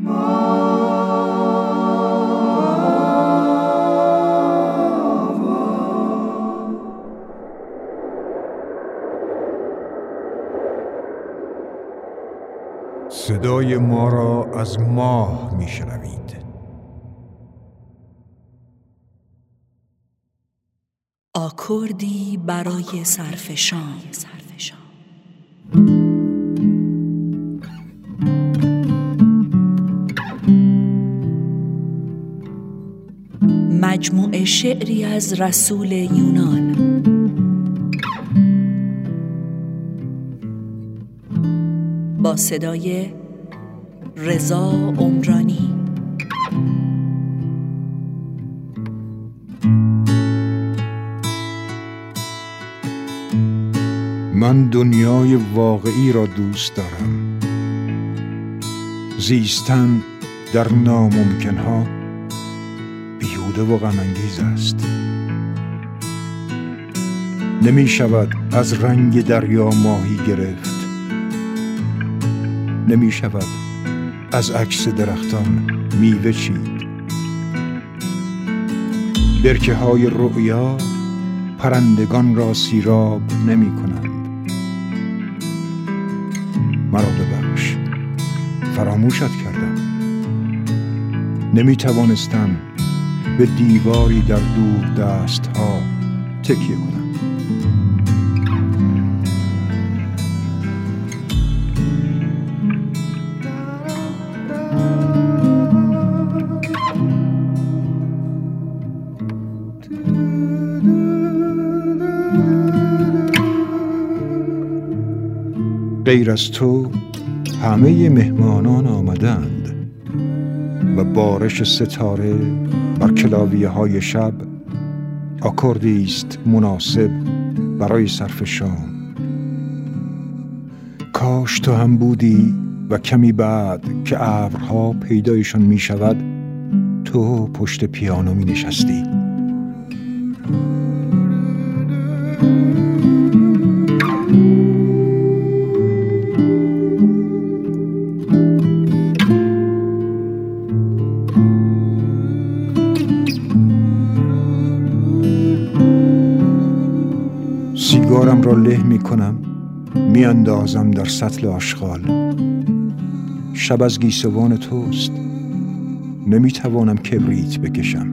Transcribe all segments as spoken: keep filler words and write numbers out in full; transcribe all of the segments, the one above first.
صدای ما را از ماه میشنوید. آکوردی برای صرف شام. مجموعه شعری از رسول یونان. با صدای رضا عمرانی. من دنیای واقعی را دوست دارم. زیستن در ناممکنها بیهوده و غم انگیز است. نمی شود از رنگ دریا ماهی گرفت. نمی شود از عکس درختان میوه چید. برکه های رؤیا پرندگان را سیراب نمی کنند. مرا ببخش، فراموشت کردم. نمی توانستم به دیواری در دور دست ها تکیه کنم. غیر از تو همه مهمانان آمدند و بارش ستاره بر کلاویه های شب آکوردی است مناسب برای صرف شام. کاش تو هم بودی و کمی بعد که ابرها پیدایشان می شود تو پشت پیانو می نشستی. سیگارم را له می کنم، می اندازم در سطل آشغال. شب از گیسوان توست، نمی توانم کبریت بکشم.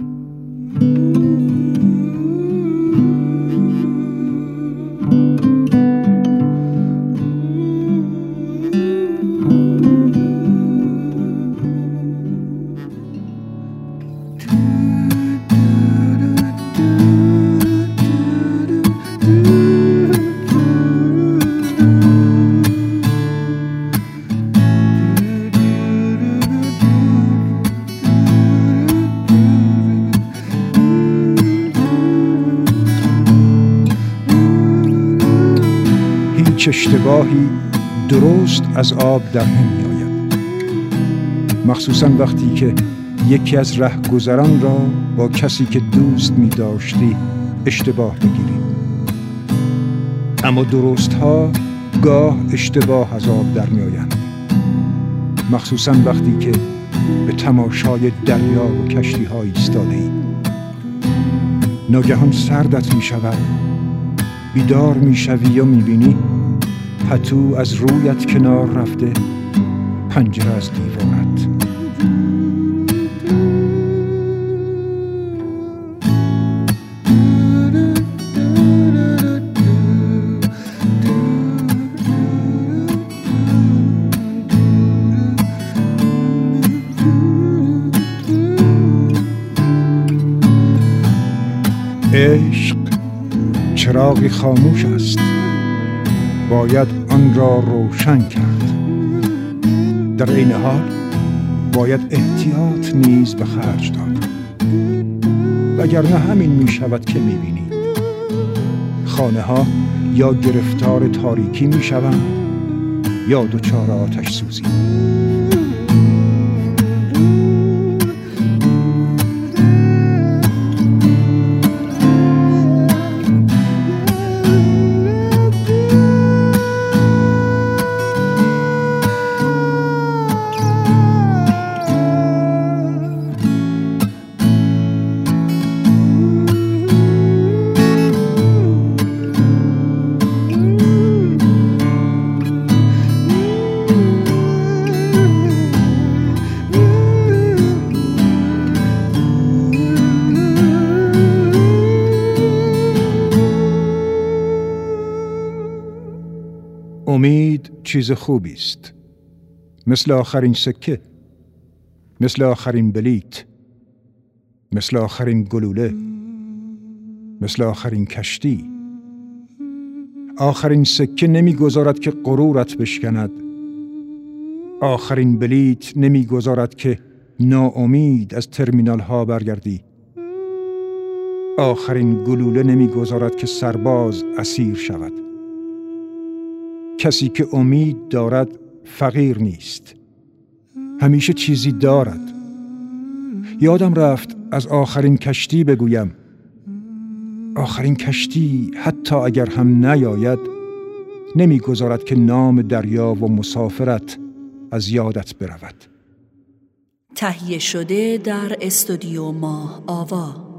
هیچ اشتباهی درست از آب در نمی آید، مخصوصا وقتی که یکی از رهگذران را با کسی که دوست می داشتی اشتباه بگیری. اما درست ها گاه اشتباه از آب در می آیند، مخصوصا وقتی که به تماشای دریا و کشتی ها ایستاده ای. ناگهان سردت می شود، بیدار می شوی و می بینی پتو از رویت کنار رفته، پنجره از دیوارت. عشق چراغی خاموش است، باید آن را روشن کرد. در این حال باید احتیاط نیز به خرج داد، وگرنه همین می شود که می بینی خانه ها یا گرفتار تاریکی می شوند یا دچار آتش سوزی. چیز خوبی است، مثل آخرین سکه، مثل آخرین بلیت، مثل آخرین گلوله، مثل آخرین کشتی. آخرین سکه نمیگذارد که غرورت بشکند، آخرین بلیت نمیگذارد که ناامید از ترمینال ها برگردی، آخرین گلوله نمیگذارد که سرباز اسیر شود. کسی که امید دارد فقیر نیست، همیشه چیزی دارد. یادم رفت از آخرین کشتی بگویم. آخرین کشتی حتی اگر هم نیاید نمیگذارد که نام دریا و مسافرت از یادت برود. تهیه شده در استودیو ماه آوا.